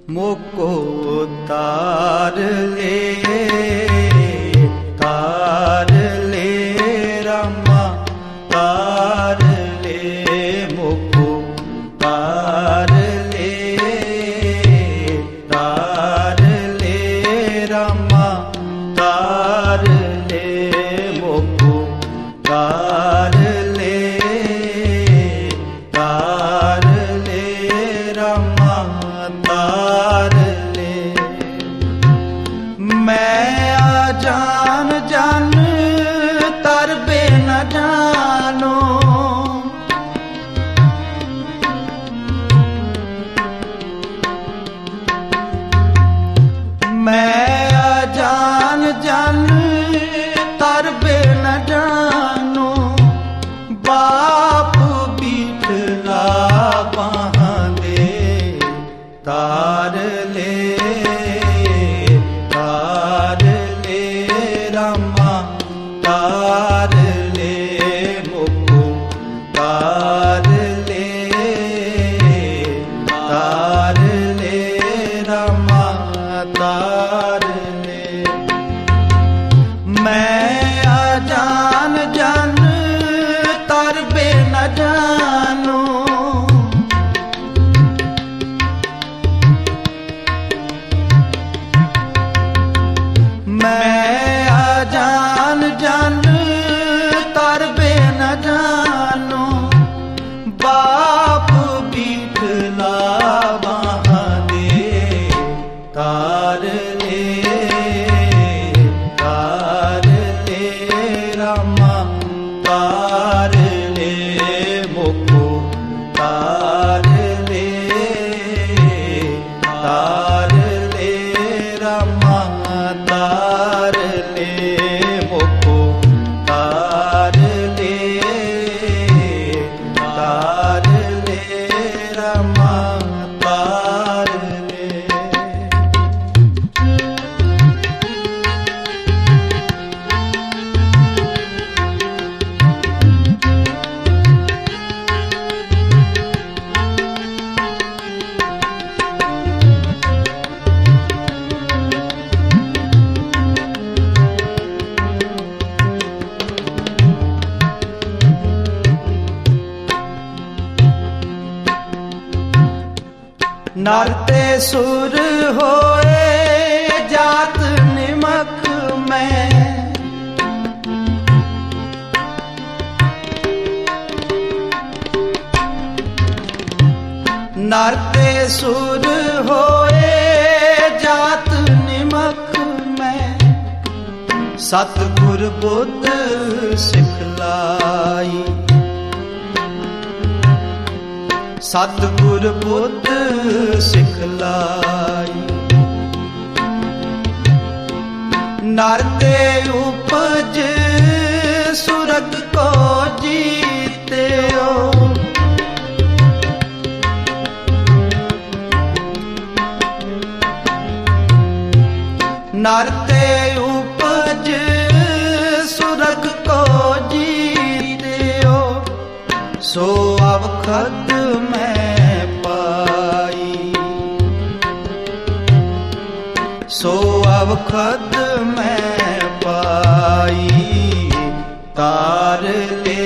मोको तार ले रामा तार ले मोको तार ले रामा तार ले मोको तार ले रामा तार ले। मैं जान जान तरबे न जानो, मैं जान जान तरबे न जानो। बाप बीठला बाहां दे तार ले रामा तार ले मोको तार ले रामा तार ले। मैं जान जान तरबे न जानो, मैं जान जान तरबे न जानो। बाप बीठला बाहां दे तार ले रामा तार ले मोको तार ले रामा तार ले मोको तार ले रामा तार ले। नर ते सुर होए जात निमक में, नर ते सुर होए जात निमक में। सतगुर बुद्ध सिखलाई, सतगुर बुद्ध सिखलाई। नर ते उपज सुरग को जीते हो, नर ते उपज सुरग को जीते हो। सो अवखद मैं पाई, सो अवखद मैं पाई। तार ले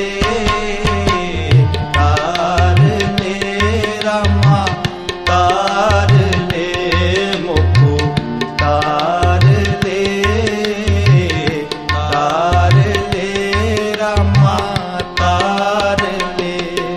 रामा तार ले मोको तार ले रामा तार ले।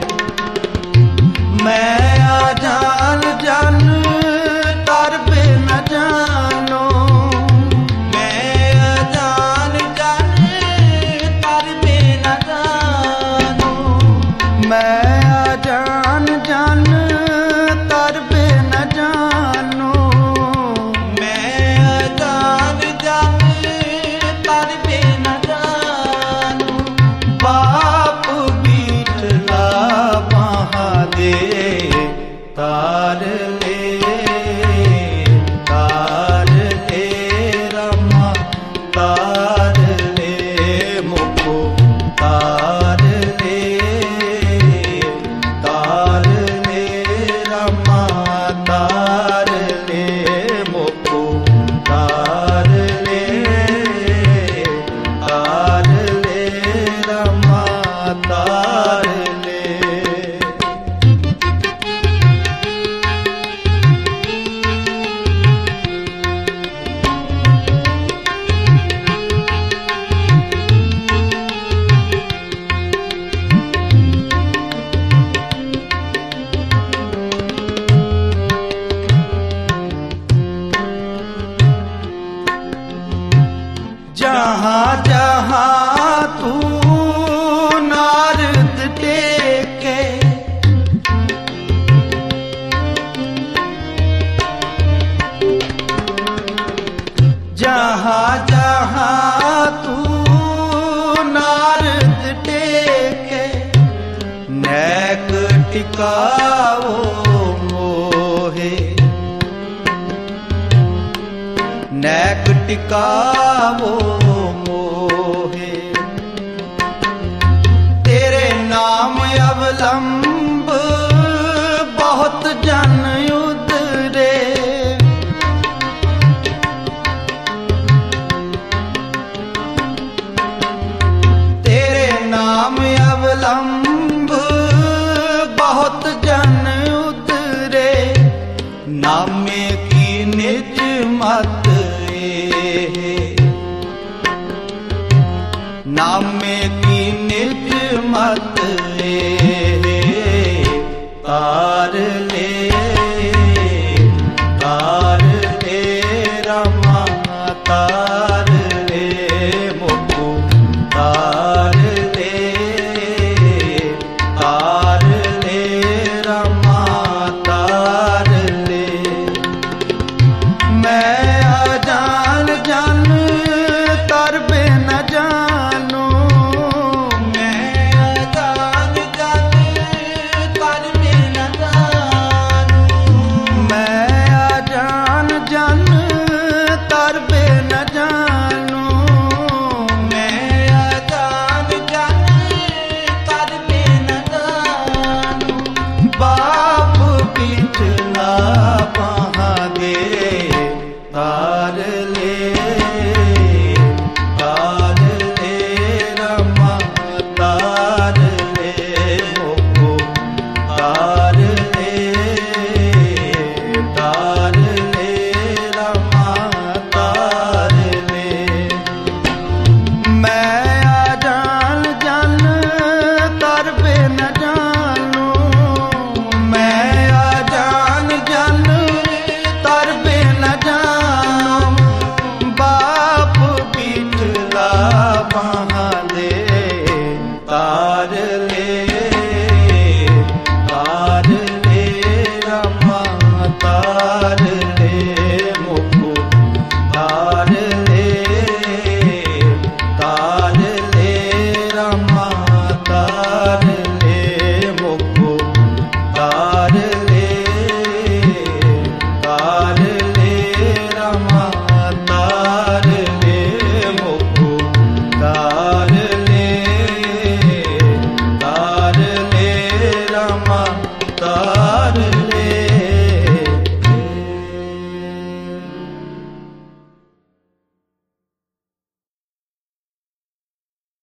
मैं जान जान तरबे न जानो, मैं जान जान तरबे न जानो। मैं जान जान तरबे न जानो, मैं जान जान तरबे न जानो। बाप बीठला बाहां दे तार ले रामा तार ले मोको तार ले रामा तार ले। जहाँ जहाँ तू नारद टेके नैक टिकाओ मोहे नैक टिकाओ मोहे तेरे नाम अवलंब बहुत जन उतरे तेरे नाम अवलंब बहुत जन उतरे नामे की निज मत नामे की निज मत तार ले रमा तार ले मुकु तार ले रमा तार ले मैं अजान जन तर बिन जानो मैं अजान जन तर बिन जानो मैं अजान जन तर बिन जानो मैं अजान जन तर बिन जानो बाप पिछला पहा दे तार